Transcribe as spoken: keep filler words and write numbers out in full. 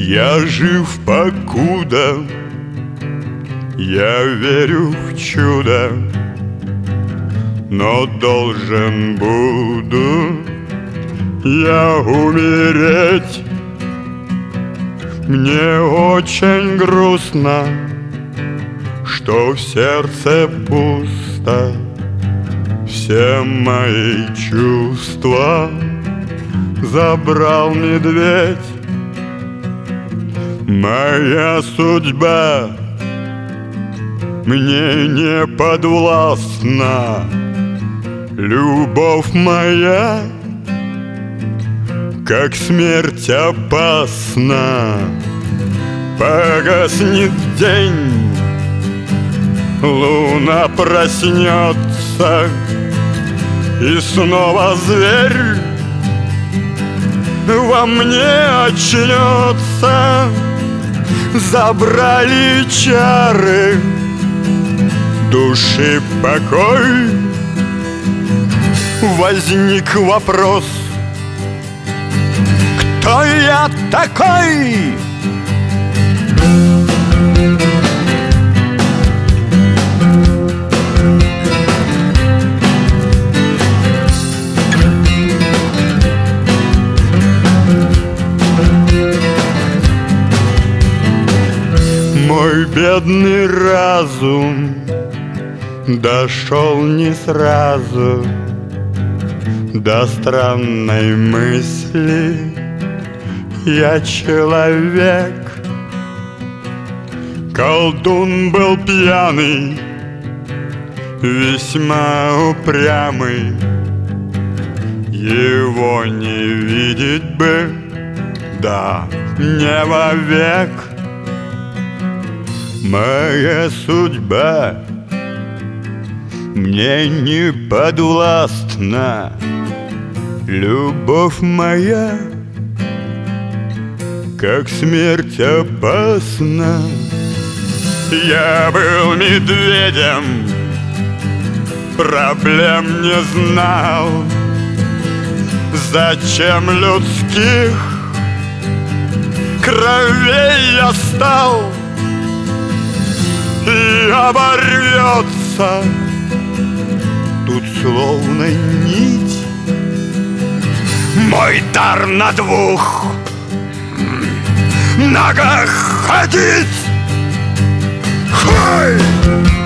Я жив покуда, я верю в чудо, но должен буду я умереть. Мне очень грустно, что в сердце пусто. Все мои чувства забрал медведь. Моя судьба мне не подвластна. Любовь моя, как смерть, опасна. Погаснет день, луна проснется, и снова зверь во мне очнется. Забрали чары души покой. Возник вопрос: кто я такой? Мой бедный разум дошел не сразу до странной мысли. Я человек. Колдун был пьяный, весьма упрямый. Его не видеть бы, да не вовек. Моя судьба мне не подвластна. Любовь моя, как смерть, опасна. Я был медведем, проблем не знал. Зачем людских кровей я стал? И оборвется тут словно нить мой дар на двух ногах ходить. Хой!